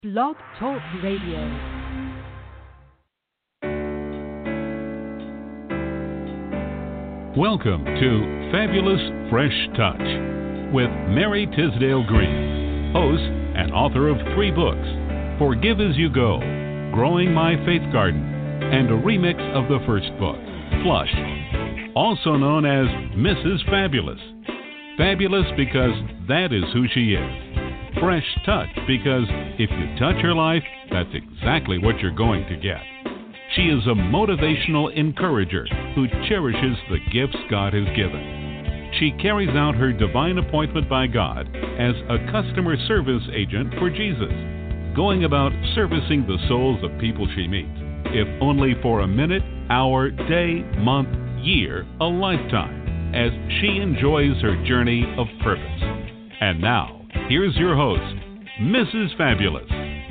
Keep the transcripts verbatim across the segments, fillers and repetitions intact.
Blog Talk Radio. Welcome to Fabulous Fresh Touch with Mary Tisdale Green, host and author of three books, Forgive As You Go, Growing My Faith Garden, and a remix of the first book, Flush, also known as Missus Fabulous. Fabulous because that is who she is. Fresh Touch because if you touch her life, that's exactly what you're going to get. She is a motivational encourager who cherishes the gifts God has given. She carries out her divine appointment by God as a customer service agent for Jesus, going about servicing the souls of people she meets, if only for a minute, hour, day, month, year, a lifetime, as she enjoys her journey of purpose. And now, here's your host, Missus Fabulous.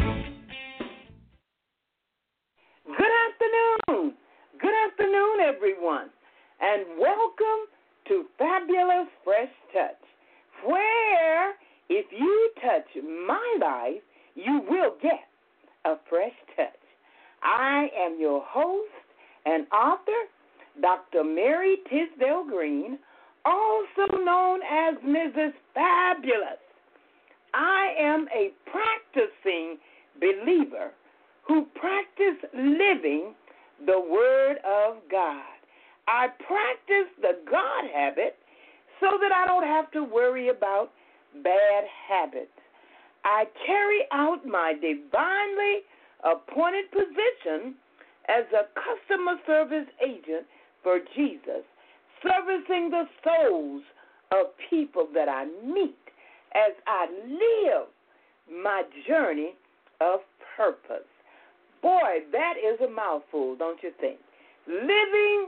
Good afternoon. Good afternoon, everyone. And welcome to Fabulous Fresh Touch, where if you touch my life, you will get a fresh touch. I am your host and author, Doctor Mary Tisdale Green, also known as Missus Fabulous. I am a practicing believer who practice living the Word of God. I practice the God habit so that I don't have to worry about bad habits. I carry out my divinely appointed position as a customer service agent for Jesus, servicing the souls of people that I meet as I live my journey of purpose. Boy, that is a mouthful, don't you think? Living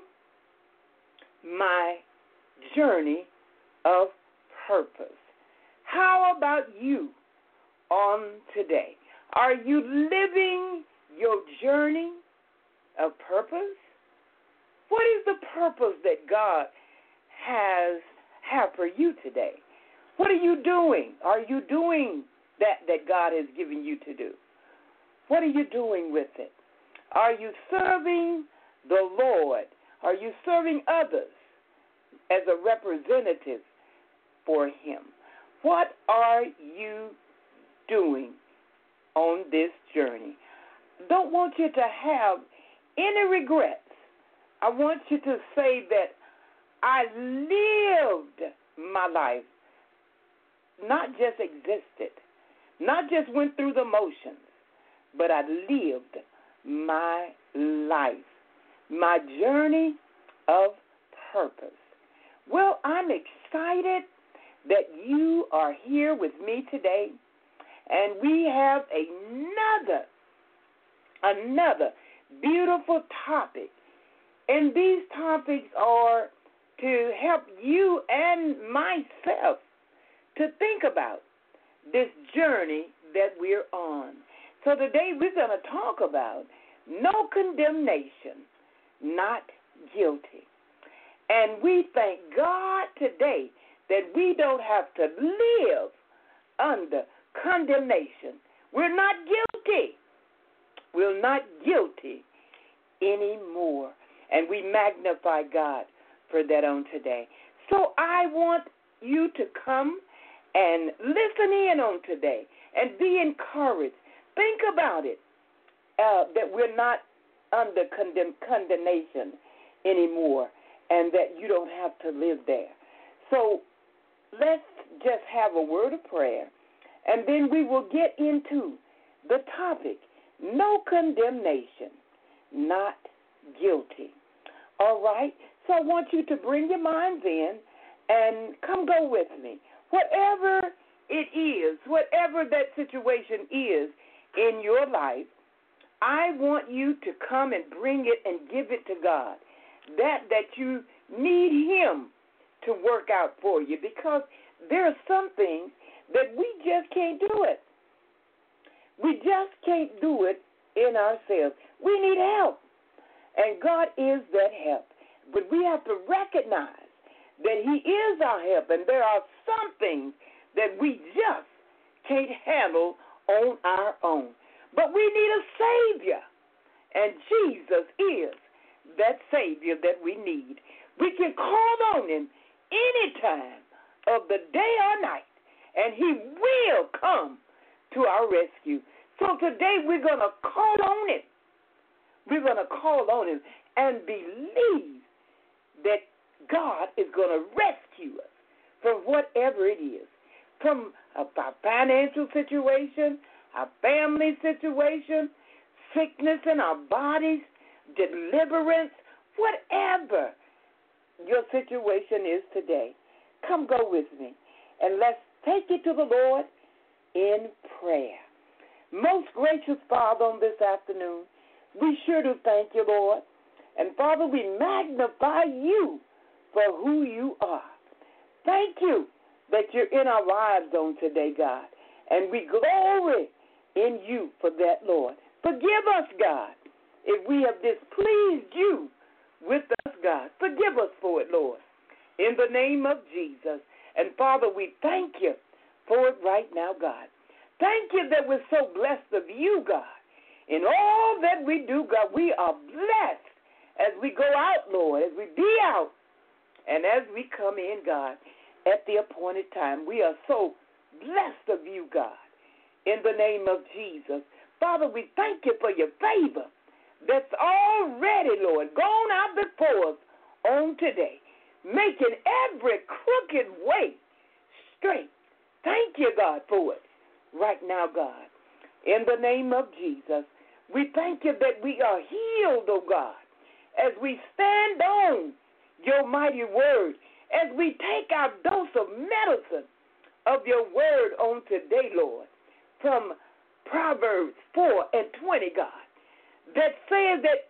my journey of purpose. How about you on today? Are you living your journey of purpose? What is the purpose that God has have for you today? What are you doing? Are you doing that that God has given you to do? What are you doing with it? Are you serving the Lord? Are you serving others as a representative for Him? What are you doing on this journey? Don't want you to have any regrets. I want you to say that I lived my life, not just existed, not just went through the motions, but I lived my life, my journey of purpose. Well, I'm excited that you are here with me today, and we have another, another beautiful topic. And these topics are to help you and myself to think about this journey that we're on. So today we're going to talk about no condemnation, not guilty. And we thank God today that we don't have to live under condemnation. We're not guilty. We're not guilty anymore. And we magnify God for that on today. So I want you to come and listen in on today and be encouraged. Think about it, uh, that we're not under condemn- condemnation anymore and that you don't have to live there. So let's just have a word of prayer, and then we will get into the topic, no condemnation, not guilty. All right? So I want you to bring your minds in and come go with me. Whatever it is, whatever that situation is in your life, I want you to come and bring it and give it to God. That that you need Him to work out for you, because there are some things that we just can't do it. We just can't do it in ourselves. We need help. And God is that help. But we have to recognize that He is our help, and there are some things that we just can't handle on our own. But we need a Savior, and Jesus is that Savior that we need. We can call on Him any time of the day or night, and He will come to our rescue. So today we're going to call on Him. We're going to call on Him and believe that God is going to rescue us from whatever it is, from our financial situation, our family situation, sickness in our bodies, deliverance, whatever your situation is today. Come go with me, and let's take it to the Lord in prayer. Most gracious Father, on this afternoon, we sure do thank you, Lord. And Father, we magnify you for who you are. Thank you that you're in our lives on today, God. And we glory in you for that, Lord. Forgive us, God, if we have displeased you with us, God. Forgive us for it, Lord, in the name of Jesus. And Father, we thank you for it right now, God. Thank you that we're so blessed of you, God. In all that we do, God, we are blessed as we go out, Lord, as we be out, and as we come in, God, at the appointed time. We are so blessed of you, God, in the name of Jesus. Father, we thank you for your favor that's already, Lord, gone out before us on today, making every crooked way straight. Thank you, God, for it right now, God. In the name of Jesus, we thank you that we are healed, oh God, as we stand on your mighty word, as we take our dose of medicine of your word on today, Lord, from Proverbs four and twenty, God, that says that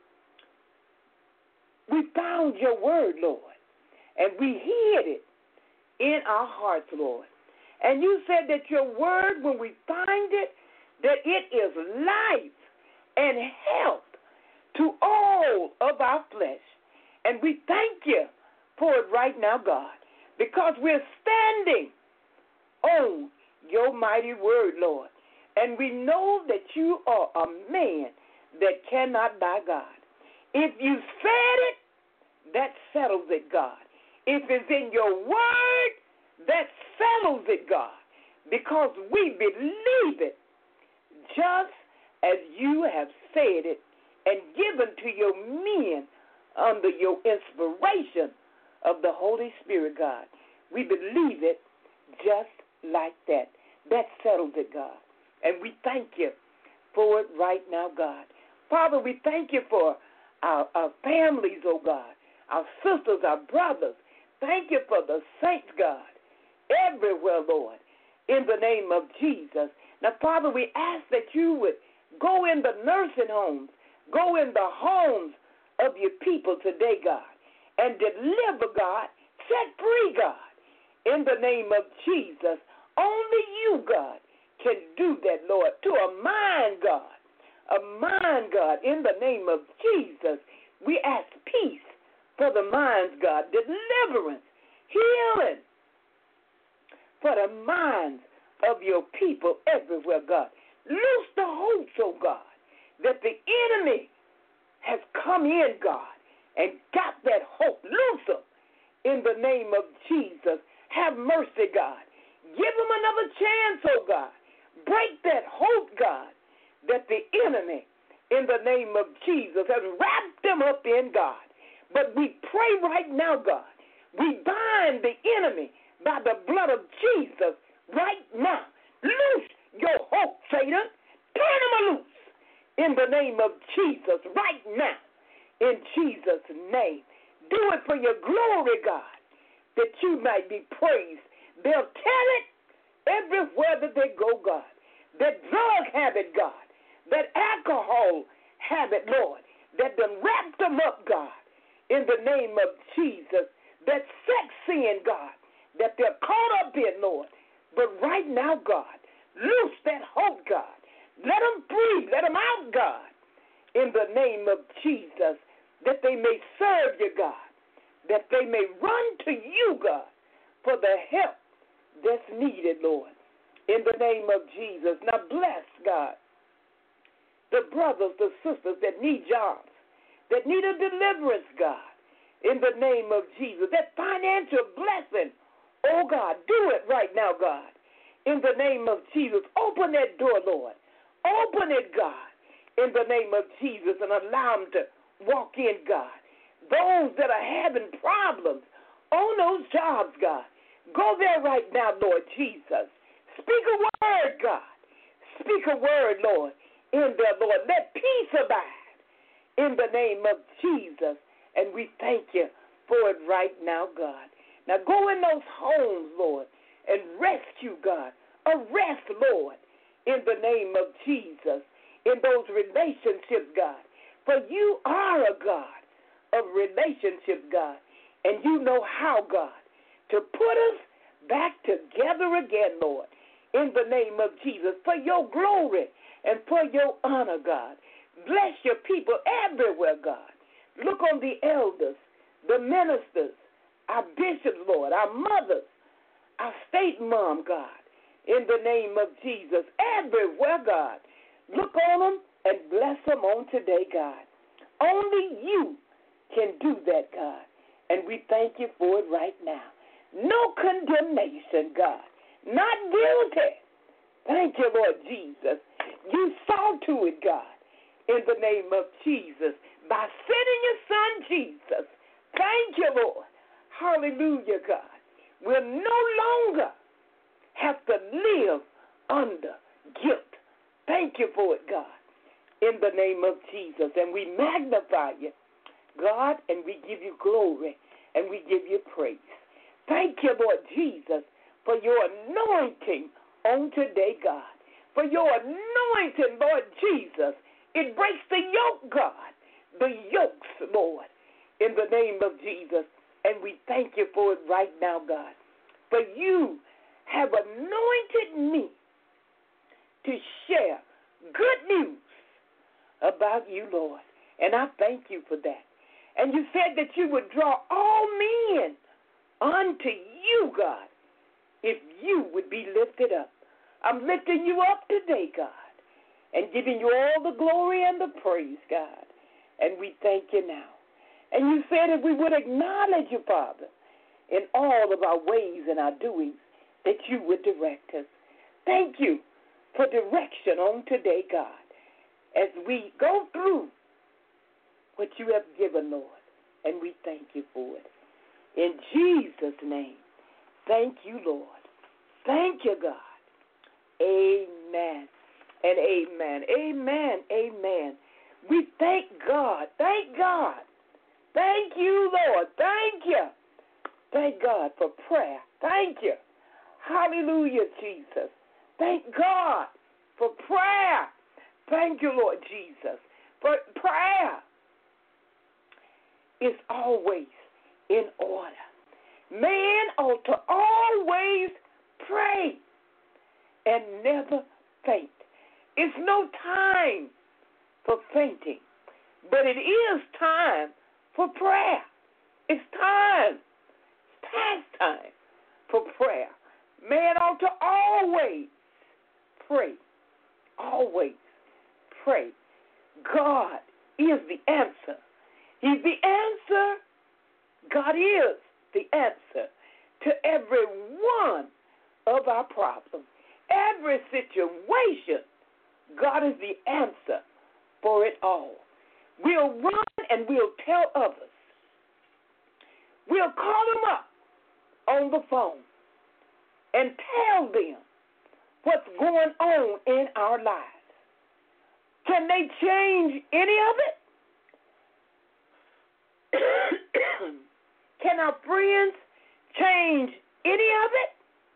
we found your word, Lord, and we hid it in our hearts, Lord. And you said that your word, when we find it, that it is life and health to all of our flesh. And we thank you for it right now, God, because we're standing on your mighty word, Lord. And we know that you are a man that cannot lie, God. If you said it, that settles it, God. If it's in your word, that settles it, God, because we believe it just as you have said it and given to your men under your inspiration of the Holy Spirit, God. We believe it just like that. That settles it, God. And we thank you for it right now, God. Father, we thank you for our, our families, oh God, our sisters, our brothers. Thank you for the saints, God, everywhere, Lord, in the name of Jesus. Now, Father, we ask that you would go in the nursing homes, go in the homes of your people today, God, and deliver, God, set free, God, in the name of Jesus. Only you, God, can do that, Lord, to a mind, God, a mind, God, in the name of Jesus. We ask peace for the minds, God, deliverance, healing for the minds of your people everywhere, God. Loose the hopes, oh God, that the enemy has come in, God, and got that hope. Loose them in the name of Jesus. Have mercy, God. Give them another chance, oh God. Break that hope, God, that the enemy, in the name of Jesus, has wrapped them up in, God. But we pray right now, God, we bind the enemy by the blood of Jesus right now. Loose your hope, Satan. Turn them loose in the name of Jesus right now. In Jesus' name. Do it for your glory, God, that you might be praised. They'll tell it everywhere that they go, God. That drug habit, God. That alcohol habit, Lord. That done wrapped them up, God, in the name of Jesus. That sex sin, God, that they're caught up in, Lord. But right now, God, loose that hope, God. Let them breathe. Let them out, God, in the name of Jesus, that they may serve you, God, that they may run to you, God, for the help that's needed, Lord. in the name of Jesus. Now bless, God, the brothers, the sisters that need jobs, that need a deliverance, God, in the name of Jesus. That financial blessing, oh God, do it right now, God, in the name of Jesus. Open that door, Lord. Open it, God, in the name of Jesus, and allow them to walk in, God. Those that are having problems on those jobs, God, go there right now, Lord Jesus. Speak a word, God. Speak a word, Lord, in there, Lord. Let peace abide in the name of Jesus, and we thank you for it right now, God. Now go in those homes, Lord, and rescue, God. Arrest, Lord, in the name of Jesus, in those relationships, God. For you are a God of relationships, God, and you know how, God, to put us back together again, Lord, in the name of Jesus, for your glory and for your honor, God. Bless your people everywhere, God. Look on the elders, the ministers, our bishops, Lord, our mothers, our state mom, God, in the name of Jesus, everywhere, God. Look on them and bless them on today, God. Only you can do that, God, and we thank you for it right now. No condemnation, God. Not guilty. Thank you, Lord Jesus. You saw to it, God, in the name of Jesus, by sending your son, Jesus. Thank you, Lord. Hallelujah, God. We'll no longer have to live under guilt. Thank you for it, God, in the name of Jesus. And we magnify you, God, and we give you glory, and we give you praise. Thank you, Lord Jesus, for your anointing on today, God. For your anointing, Lord Jesus. It breaks the yoke, God, the yokes, Lord, in the name of Jesus. And we thank you for it right now, God. For you have anointed me to share good news about you, Lord. And I thank you for that. And you said that you would draw all men unto you, God, if you would be lifted up. I'm lifting you up today, God, and giving you all the glory and the praise, God. And we thank you now. And you said if we would acknowledge you, Father, in all of our ways and our doings, that you would direct us. Thank you for direction on today, God, as we go through what you have given, Lord, and we thank you for it. In Jesus' name, thank you, Lord. Thank you, God. Amen and amen. Amen, amen. We thank God. Thank God. Thank you, Lord. Thank you. Thank God for prayer. Thank you. Hallelujah, Jesus. Thank God for prayer. Thank you, Lord Jesus. For prayer is always in order. Man ought to always pray and never faint. It's no time for fainting, but it is time for prayer. It's time. It's past time for prayer. Man ought to always pray. Always pray. God is the answer. He's the answer. God is the answer to every one of our problems. Every situation, God is the answer for it all. We'll run and we'll tell others. We'll call them up on the phone and tell them what's going on in our lives. Can they change any of it? Can our friends change any of it?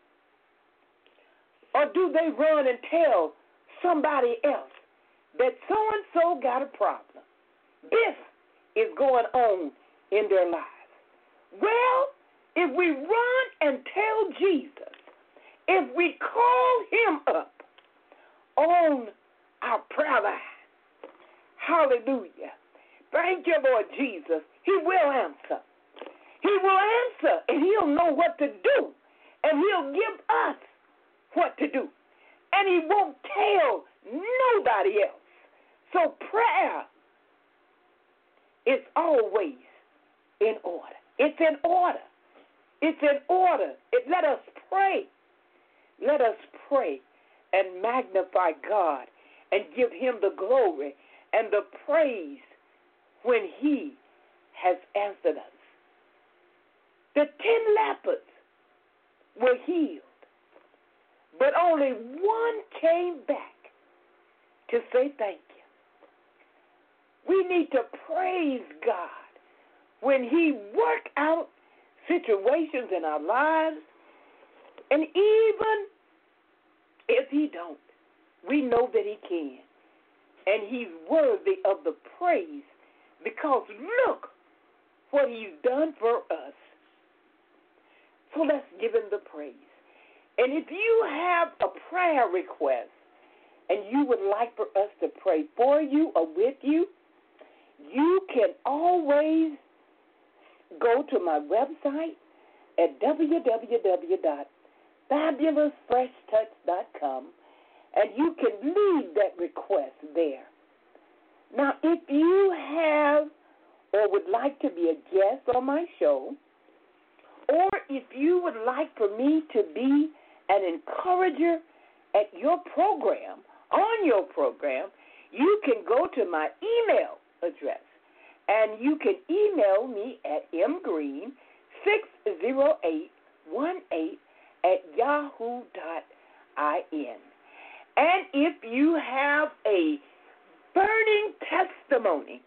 Or do they run and tell somebody else that so-and-so got a problem? This is going on in their lives. Well, if we run and tell Jesus, if we call him up on our prayer line, hallelujah, thank you, Lord Jesus, he will answer. He will answer, and he'll know what to do, and he'll give us what to do. and he won't tell nobody else. So prayer is always in order. It's in order. It's in order. It, let us pray. Let us pray and magnify God and give him the glory and the praise when he has answered us. The ten lepers were healed, but only one came back to say thank you. We need to praise God when he work out situations in our lives, and even if he don't, we know that he can, and he's worthy of the praise because look what he's done for us. So let's give him the praise. And if you have a prayer request and you would like for us to pray for you or with you, you can always go to my website at w w w dot fabulous fresh touch dot com and you can leave that request there. Now, if you have or would like to be a guest on my show, or if you would like for me to be an encourager at your program, on your program, you can go to my email address, and you can email me at m green six zero eight one eight at yahoo dot in. And if you have a burning testimony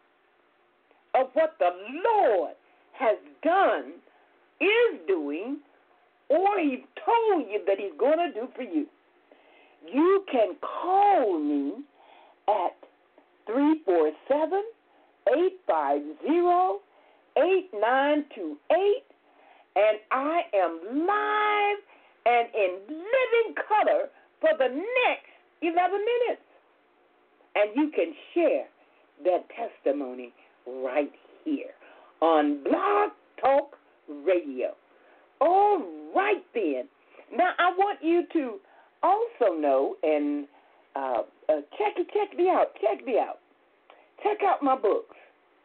of what the Lord has done, is doing, or he's told you that he's going to do for you, you can call me at three four seven, eight five zero, eight nine two eight, and I am live and in living color for the next eleven minutes. And you can share that testimony right here on Blog Talk Radio. All right, then. Now, I want you to also know and uh, uh, check check me out. Check me out. Check out my books.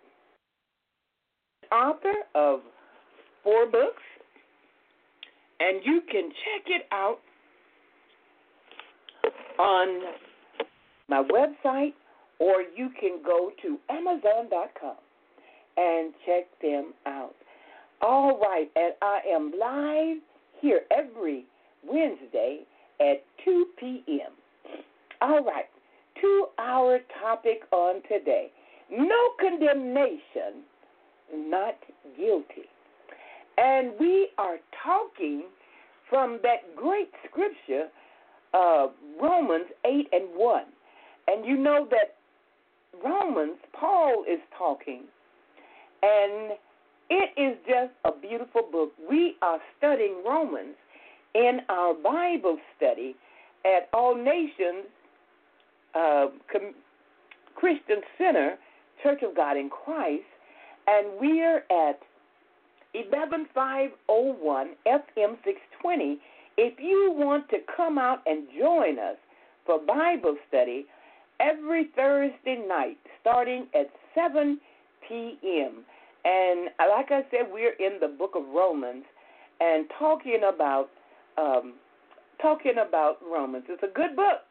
Author of four books, and you can check it out on my website, or you can go to amazon dot com and check them out. All right, and I am live here every Wednesday at two p.m. All right, two-hour topic on today. No condemnation, not guilty. And we are talking from that great scripture, uh, Romans eight and one. And you know that Romans, Paul is talking, and it is just a beautiful book. We are studying Romans in our Bible study at All Nations uh, Com- Christian Center, Church of God in Christ, and we're at eleven five oh one F M six twenty. If you want to come out and join us for Bible study every Thursday night starting at seven p.m., and like I said, we're in the book of Romans and talking about um, talking about Romans. It's a good book.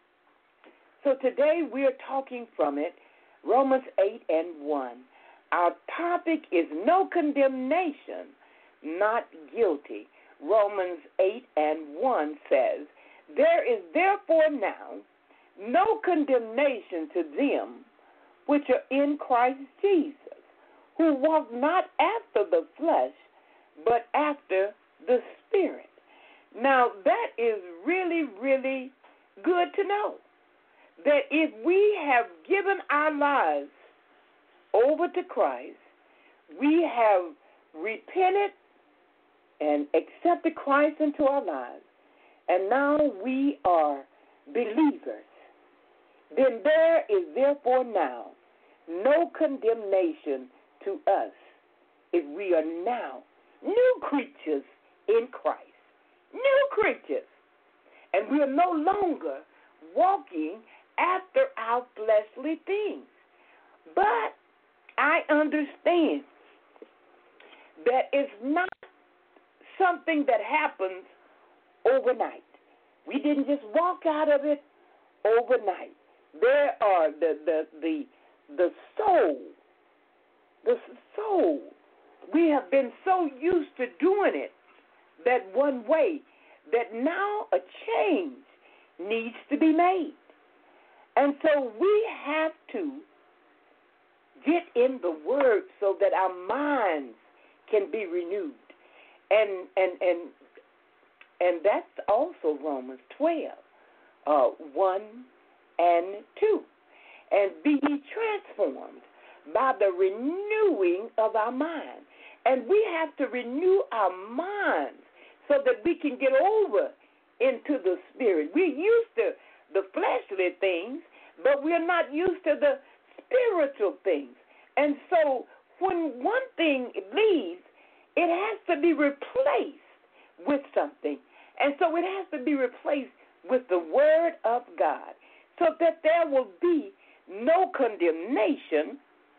So today we're talking from it, Romans eight and one. Our topic is no condemnation, not guilty. Romans eight and one says, there is therefore now no condemnation to them which are in Christ Jesus, who walk not after the flesh, but after the Spirit. Now, that is really, really good to know, that if we have given our lives over to Christ, we have repented and accepted Christ into our lives, and now we are believers, then there is therefore now no condemnation to us if we are now new creatures in Christ. New creatures. and we are no longer walking after our fleshly things. But I understand that it's not something that happens overnight. We didn't just walk out of it overnight. There are the the the the soul, the soul. We have been so used to doing it that one way that now a change needs to be made. And so we have to get in the Word so that our minds can be renewed. And and and and that's also Romans twelve, uh, one and two. And be ye transformed by the renewing of our mind. And we have to renew our minds so that we can get over into the spirit. We're used to the fleshly things, but we're not used to the spiritual things. And so when one thing leaves, it has to be replaced with something. And so it has to be replaced with the Word of God so that there will be no condemnation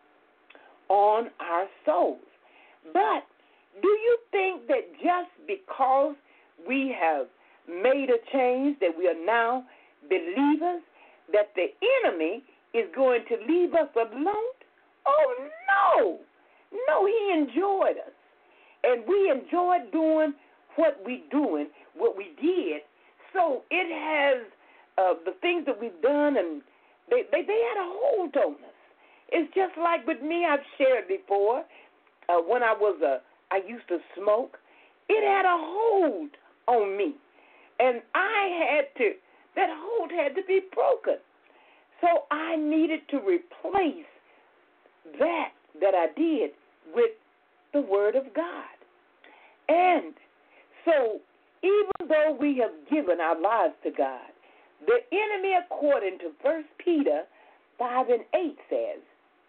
on our souls. But do you think that just because we have made a change, that we are now believers, that the enemy is going to leave us alone? Oh, no. No, he enjoyed us. And we enjoyed doing what we doing, what we did. So it has uh, the things that we've done, and they, they, they had a hold on us. It's just like with me, I've shared before, uh, when I was a, I used to smoke, it had a hold on me. And I had to, that hold had to be broken. So I needed to replace that that I did with the Word of God. And so even though we have given our lives to God, the enemy, according to First Peter five and eight says,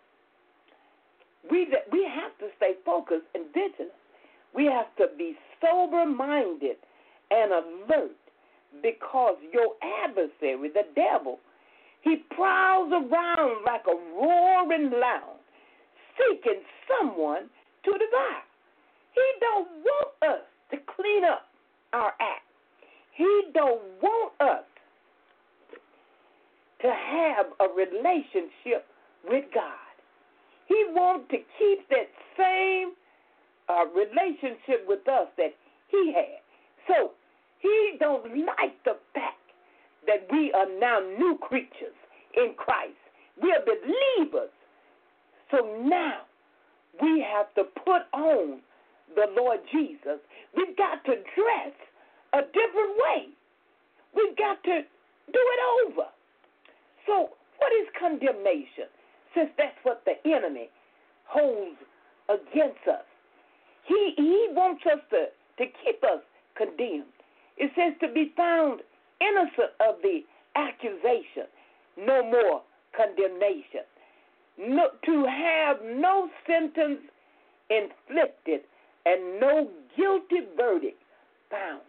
we, we have to stay focused and vigilant. We have to be sober-minded and alert, because your adversary, the devil, he prowls around like a roaring lion, seeking someone to devour. He don't want us to clean up our act. He don't want us to have a relationship with God. He wants to keep that same uh, relationship with us that he had. So he don't like the fact that we are now new creatures in Christ. We are believers. So now we have to put on the Lord Jesus. We've got to dress a different way. We've got to do it over. So what is condemnation? Since that's what the enemy holds against us. He he wants us to, to keep us condemned. It says to be found innocent of the accusation, no more condemnation. No, to have no sentence inflicted and no guilty verdict found.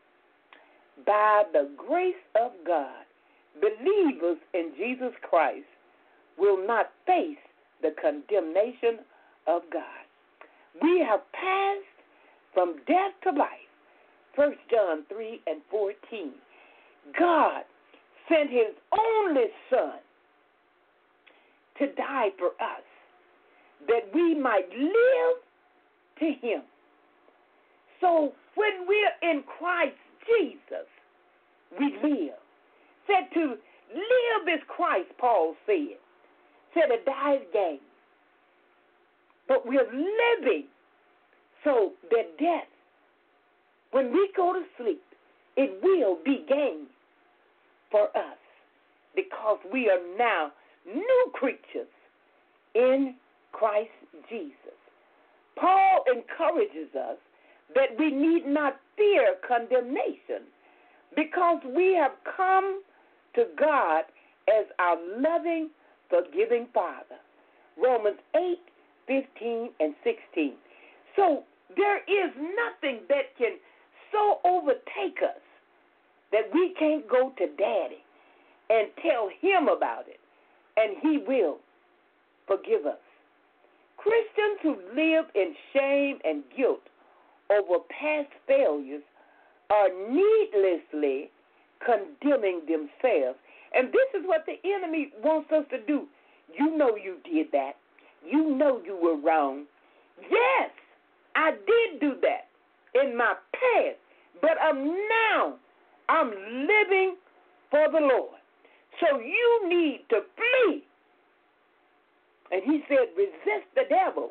By the grace of God, believers in Jesus Christ will not face the condemnation of God. We have passed from death to life. First John three and fourteen. God sent his only Son to die for us, that we might live to him. So when we're in Christ Jesus, we live. Said to live is Christ, Paul said. Said to die is gain. But we're living so that death, when we go to sleep, it will be gain for us, because we are now new creatures in Christ Jesus. Paul encourages us that we need not fear condemnation, because we have come to God as our loving, forgiving Father. Romans eight, fifteen, and sixteen. So there is nothing that can so overtake us that we can't go to Daddy and tell him about it, and he will forgive us. Christians who live in shame and guilt over past failures are needlessly condemning themselves. And this is what the enemy wants us to do. You know you did that. You know you were wrong. Yes, I did do that in my past, but I'm now, I'm living for the Lord. So you need to flee. And he said, resist the devil,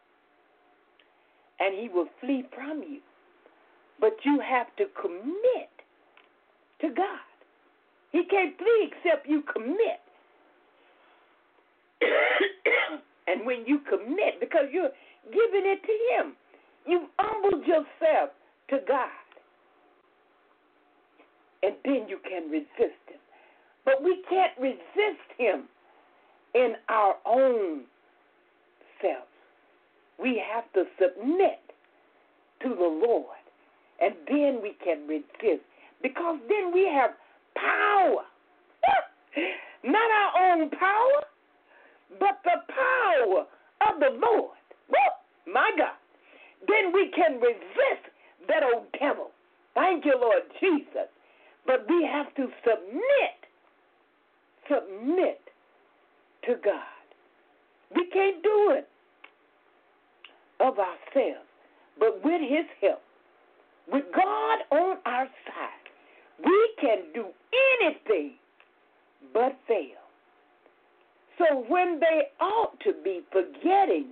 and he will flee from you. But you have to commit to God. He can't flee except you commit. And when you commit, because you're giving it to him, you humble yourself to God. And then you can resist him. But we can't resist him in our own self. We have to submit to the Lord. And then we can resist. Because then we have power. Not our own power, but the power of the Lord. Woo! My God. Then we can resist that old devil. Thank you, Lord Jesus. But we have to submit. Submit to God. We can't do it of ourselves, but with his help, with God on our side, we can do anything but fail. So when they ought to be forgetting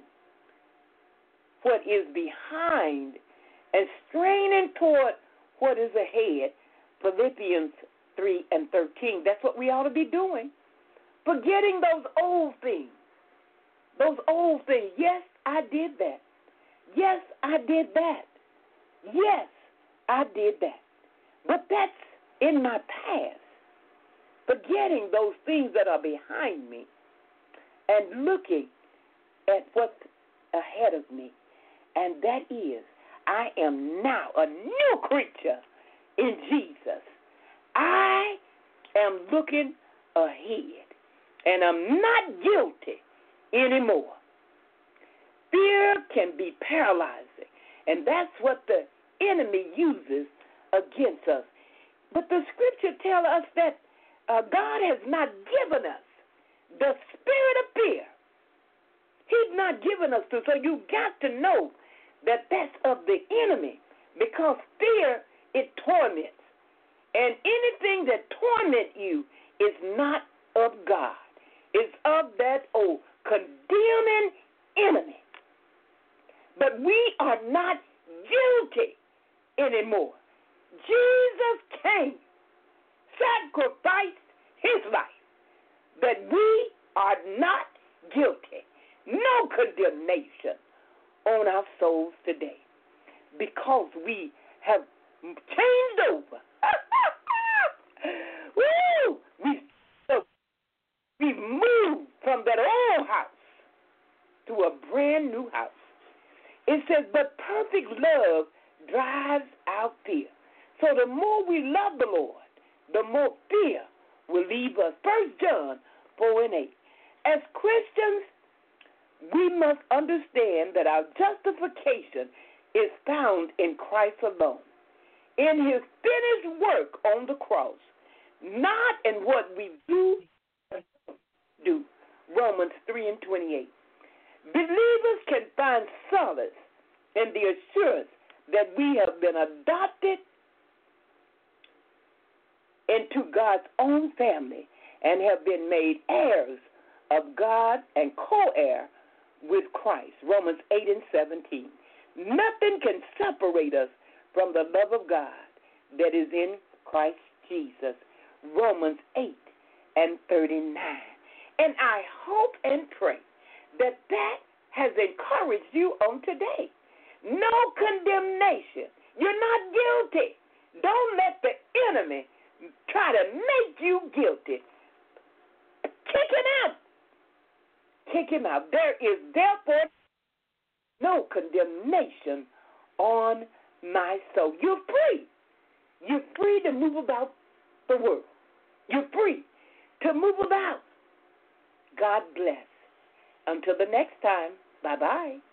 what is behind and straining toward what is ahead, Philippians three and thirteen, that's what we ought to be doing. Forgetting those old things. Those old things. Yes, I did that. Yes, I did that. Yes, I did that. But that's in my past. Forgetting those things that are behind me and looking at what's ahead of me. And that is, I am now a new creature in Jesus. I am looking ahead, and I'm not guilty anymore. Fear can be paralyzing, and that's what the enemy uses against us. But the scripture tells us that uh, God has not given us the spirit of fear. He's not given us to. So you got to know that that's of the enemy, because fear, it torments. And anything that torments you is not of God. It's of that old condemning enemy. But we are not guilty anymore. Jesus came, sacrificed his life, that we are not guilty. No condemnation on our souls today, because we have changed over. Woo! We, so we've moved from that old house to a brand new house. It says, but perfect love drives out fear. So the more we love the Lord, the more fear will leave us. First John four and eight. As Christians, we must understand that our justification is found in Christ alone, in his finished work on the cross, not in what we do do. Romans three and twenty-eight. Believers can find solace in the assurance that we have been adopted into God's own family and have been made heirs of God and co-heir with Christ. Romans eight and seventeen. Nothing can separate us from the love of God that is in Christ Jesus. Romans eight and thirty-nine. And I hope and pray that that has encouraged you on today. No condemnation. You're not guilty. Don't let the enemy try to make you guilty. Kick him out. Kick him out. There is therefore no condemnation on my soul. You're free. You're free to move about the world. You're free to move about. God bless. Until the next time, bye-bye.